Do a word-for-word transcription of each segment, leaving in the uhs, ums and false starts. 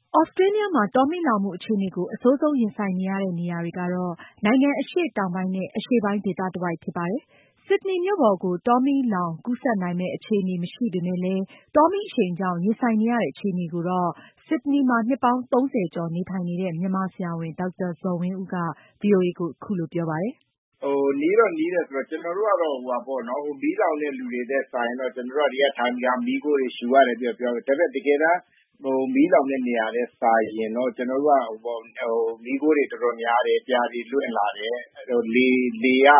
သြစတြေးလျမှာ တောမီးလောင်မှုအခြေအနေကို အဆိုးဆုံးရင်ဆိုင်နေရတဲ့နေရာတွေကတော့ နိုင်ငံအရှေ့တောင်ပိုင်းနဲ့ အရှေ့ပိုင်းဒေသတဝိုက်ဖြစ်ပါတယ်။ ဆစ်ဒနီမြို့ပေါ်ကို တောမီးလောင်ကူးစက်နိုင်မယ့်အခြေအနေမရှိပေမယ့်လည်း တောမီးအရှိန်ကြောင့် ရင်ဆိုင်နေရတဲ့အခြေအနေကိုတော့ ဆစ်ဒနီမှာ နှစ်ပေါင်းသုံးဆယ်ကျော်နေထိုင်နေတဲ့ မြန်မာဆရာဝန် ဒေါက်တာဇော်ဝင်းဦးက ဗွီအိုအေကို အခုလိုပြောပါတယ်။ “နီးတော့နီးတယ်ဆိုတော့ ကျနော်တို့ကတော့ မီးလောင်တဲ့လူတွေထက်စာရင်တော့ ကျနော်တို့က ဒီကထိုင်ပြီး မီးခိုးတွေရှူရတယ်ပြောပြောတယ်။ ဒါပေမယ့် တကယ်တမ်းမီးလောင်တဲ့နေရာထက်စာရင်တော့ ကျနော်တို့က မီးခိုးတွေတော်တော်များတယ်၊ ပြာတွေလွင့်လာတယ်။ လေက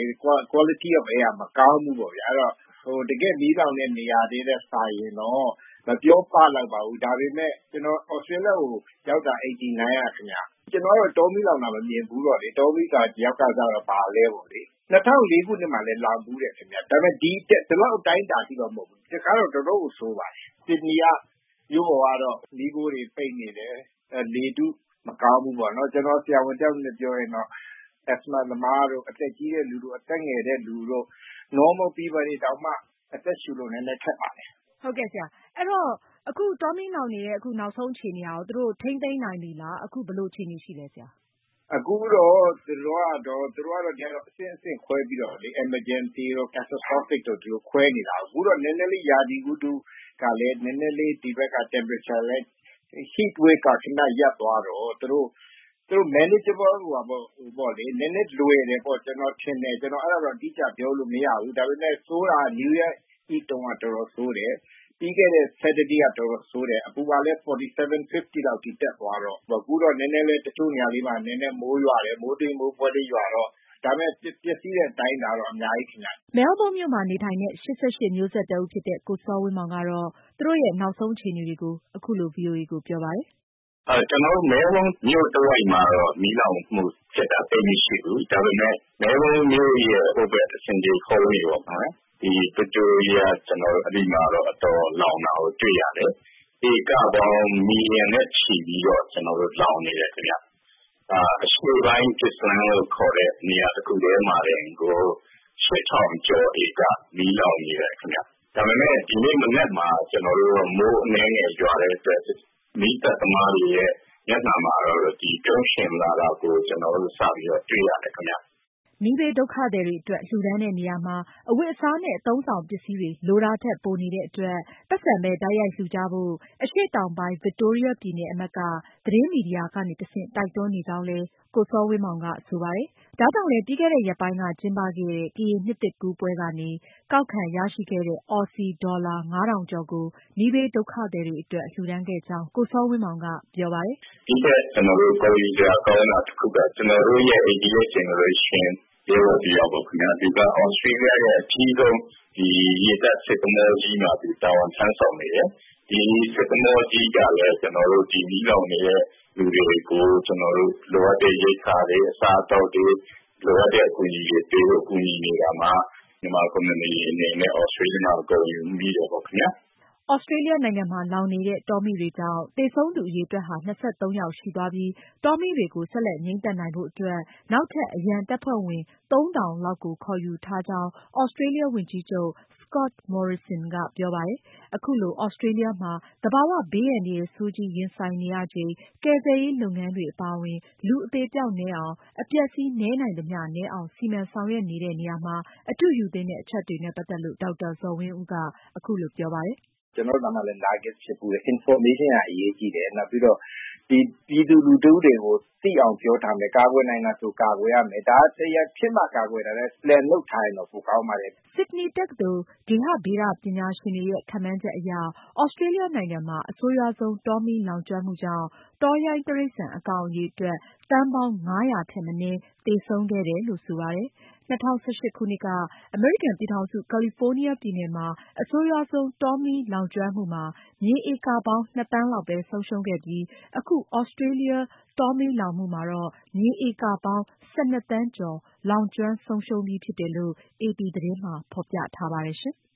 quality of air မကောင်းဘူးပေါ့ဗျာ။ အဲဒီတော့ တကယ့်မီးလောင်တဲ့နေရာထက်စာရင်တော့ မပြောပလောက်ပါဘူး။ ဒါပေမယ့် ကျနော် သြစတြေးလျကိုရောက်တာ eighty nine ကခင်ဗျ။ ကျနော်ကတော့ တောမီးလောင်တာမမြင်ဘူးတော့လေ တောမီးရောက်ကစားတော့ ဘာလဲပေါ့လေ။ ၂၀၀၄ ခုနှစ်မှာလည်းလောင်ဘူးတယ်ခင်ဗျ။ ဒါပေမယ့် ဒီလောက်အတိုင်းအတာအထိတော့မဟုတ်ဘူး။ ဒီတခါတော့ တော်တော့်ကိုဆိုးပါတယ်။ ဆစ်ဒနီကမြို့ပေါ်ကတော့ မီးခိုးတွေပိတ်နေတယ်။ လေထုမကောင်းဘူးပေါ့နော်။ ကျနော်ဆရာဝန်တယောက်အနေနဲ့ပြောရင်တော့ asthma သမားတို့ အသက်ကြီးတဲ့လူတို့ အသက်ငယ်တဲ့လူတို့ normal people တွေတောင်မှ အသက်ရှူလို့နည်းနည်းခက်ပါတယ်။ ” ဟုတ်ကဲ့ဆရာ အဲဒီတော့ အခုတောမီးလောင်နေတဲ့နောက်ဆုံးအခြေအနေက သူတို့ထိန်းသိမ်းနိုင်ပြီလား။ အခုဘယ်လိုအခြေအနေရှိလဲဆရာ။ အခုတော့ သူတို့ကတော့ အဆင့်ဆင့်ခွဲပြီးတော့ emergency တို့ catastrophic တို့ ဒီလိုခွဲနေတာ။ အခုတော့ နည်းနည်းလေးရာသီဥတုကလည်း နည်းနည်းလေးဒီဘက်က temperature လည်း heat wave က ခဏရပ်သွားတော့ သူတို့ manageable ပေါ့လေ နည်းနည်းလွယ်တယ်ပေါ့ ကျနော်ထင်တယ်။ ကျနော်အဲဒါတော့ အတိအကျပြောလို့မရဘူး။ ဒါပေမယ့် ဆိုးတာက New Year Eve တုန်းက တော်တော်ဆိုးတယ်။ ပြီးခဲ့တဲ့ Saturday ကတော်တော်ဆိုးတယ်။ အပူကလည်း forty-seven, fifty လောက်အထိတက်သွားတော့ အခုတော့နည်းနည်းလေး တချို့နေရာလေးမှာ မိုးရွာတယ်။ မိုးသေးမိုးဖွဲလေးရွာတော့ ဒါပေမယ့် ပျက်စီးတဲ့အတိုင်းအတာကတော့ အများကြီးခင်ဗျ။ မဲလ်ဘုန်းမြို့မှာနေထိုင်တဲ့ ၈၈ မျိုးဆက်တဦးဖြစ်တဲ့ ကိုစောဝင်းမောင်ကတော့ သူတို့ရဲ့နောက်ဆုံးအခြေအနေတွေကို အခုလို ဗွီအိုအေကိုပြောပါတယ်။ “ကျနော်တို့ မဲလ်ဘုန်းမြို့တဝိုက်မှာတော့ မီးလောင်မှုဖြစ်တာသိပ်မရှိဘူး။ ဒါပေမယ့် မဲလ်ဘုန်းမြို့ရဲ့ ဟိုဘက် Sydney ကုန်းတွေပေါ့နော် ဒီ Victoria အဲဒီမှာတော့ အတော်လောင်တာကိုတွေ့ရတယ်။ ဧကပေါင်း မီလီယံနဲ့ချီပြီးတော့ ကျနော်တို့လောင်နေတယ်ခင်ဗျ။ အရှေ့ပိုင်း Gippsland လို့ခေါ်တဲ့နေရာတခုထဲမှာတင်ကို ရှစ်ထောင်ကျော်ဧက မီးလောင်နေတယ်ခင်ဗျ။ ဒါပေမယ့် ဒီနေ့မနက်မှာ ကျနော်တို့ မိုးအနည်းငယ်ရွာတဲ့အတွက် မီးသတ်သမားတွေရဲ့မျက်နှာမှာတော့ ပြုံးရွှင်လာတာကို ကျနော်တို့ စပြီးတော့တွေ့ရတယ်ခင်ဗျ။” မီးဘေးဒုက္ခသည်တွေအတွက် လှူဒါန်းတဲ့နေရာမှာ အဝတ်အစားနဲ့ အသုံးအဆောင်ပစ္စည်းတွေ လိုတာထက်ပိုနေတဲ့အတွက် ပိုက်ဆံပဲတိုက်ရိုက်လှူကြဖို့ အရှေ့တောင်ပိုင်း ဗစ်တိုးရီးယားပြည်နယ်အမတ်က သတင်းမီဒီယာကနေတဆင့် တိုက်တွန်းနေကြောင်းလည်း ကိုစောဝင်းမောင်ကဆိုပါတယ်။ ဒါကြောင့်လည်း ပြီးခဲ့တဲ့ရက်ပိုင်းက ကျင်းပခဲ့တဲ့ ကရင်နှစ်သစ်ကူးပွဲကနေ ကောက်ခံရရှိခဲ့တဲ့ သြစီဒေါ်လာ ငါးထောင်ကျော်ကို မီးဘေးဒုက္ခသည်တွေအတွက် လှူဒါန်းခဲ့ကြောင်း ကိုစောဝင်းမောင်ကပြောပါတယ်။ “ဒီထက်ကျနော်တို့ ဂုဏ်ယူစရာကောင်းတာတခုက ကျနော်တို့ရဲ့ eighty-eighth generation ရဲဘော်တယောက်ပေါ့ခင်ဗျာ သူက သြစတြေးလျရဲ့အကြီးဆုံး ရေတပ်စစ်သင်္ဘောကြီးမှာ သူတာဝန်ထမ်းဆောင်နေတယ်။ ဒီစစ်သင်္ဘောကြီးကလည်း ကျနော်တို့ ဒီမီးလောင်နေတဲ့လူတွေကို ကျနော်တို့ လိုအပ်တဲ့ရိက္ခာတွေ အစားအသောက်တွေ လိုအပ်တဲ့အကူအညီတွေပေးဖို့ ကူညီနေတာမှာ မြန်မာ community အနေနဲ့ သြစတြေးလျမှာ ဂုဏ်ယူမိတယ်ပေါ့ခင်ဗျာ။” သြစတြေးလျနိုင်ငံမှာ လောင်နေတဲ့ တောမီးတွေကြောင့် သေဆုံးသူအရေအတွက်ဟာ ၂၃ ယောက်ရှိသွားပြီး တောမီးတွေကို ဆက်လက်ငြိမ်းသတ်နိုင်ဖို့အတွက် နောက်ထပ် အရန်တပ်ဖွဲ့ဝင် သုံးထောင်လောက်ကို ခေါ်ယူထားကြောင်း သြစတြေးလျဝန်ကြီးချုပ် Scott Morrison ကပြောပါတယ်။ အခုလို သြစတြေးလျမှာ သဘာဝဘေးအန္တရာယ်ဆိုးကြီးရင်ဆိုင်နေရချိန် ကယ်ဆယ်ရေးလုပ်ငန်းတွေအပါအဝင် လူအသေအပျောက်နည်းအောင် အပျက်အစီးနည်းနိုင်သမျှနည်းအောင် စီမံဆောင်ရွက်နေတဲ့နေရာမှာ အတုယူသင့်တဲ့အချက်တွေနဲ့ ပတ်သက်လို့ ဒေါက်တာဇော်ဝင်းဦးက အခုလိုပြောပါတယ်။ “ကျနော်တို့နားမှာလည်း နာဂစ်ဖြစ်ဖူးတယ်။ information ကအရေးကြီးတယ်။ နောက်ပြီးတော့ ပြည်သူလူထုတွေကို သိအောင်ပြောထားမယ်။ ကာကွယ်နိုင်တာဆိုရင် ကာကွယ်ရမယ်။ ဒါကဖြစ်မှကာကွယ်တာထက် plan လုပ်ထားရင်တော့ ပိုကောင်းပါတယ်။ ” ဆစ်ဒနီတက္ကသိုလ် ဂေဟဗေဒပညာရှင်တွေရဲ့ ခန့်မှန်းချက်အရ သြစတြေးလျနိုင်ငံမှာ အဆိုးရွားဆုံး တောမီးလောင်ကျွမ်းမှုကြောင့် တောရိုင်းတိရစ္ဆာန်အကောင်အရေအတွက် သန်းပေါင်း ငါးရာထက်မနည်း သေဆုံးခဲ့တယ်လို့ ဆိုပါတယ်။ ၂၀၁၈ခုနှစ်က အမေရိကန်ပြည်ထောင်စု ကာလီဖိုးနီးယားပြည်နယ်မှာ အဆိုးရွားဆုံး တောမီးလောင်ကျွမ်းမှုမှာ မြေဧကပေါင်း နှစ်သန်းလောက်ပဲ ဆုံးရှုံးခဲ့ပြီး အခု သြစတြေးလျ တောမီးလောင်မှုမှာတော့ မြေဧကပေါင်း ၁၂ သန်းကျော် လောင်ကျွမ်းဆုံးရှုံးပြီးဖြစ်တယ်လို့ အေပီသတင်းမှာ ဖေါ်ပြထားပါတယ်ရှင်။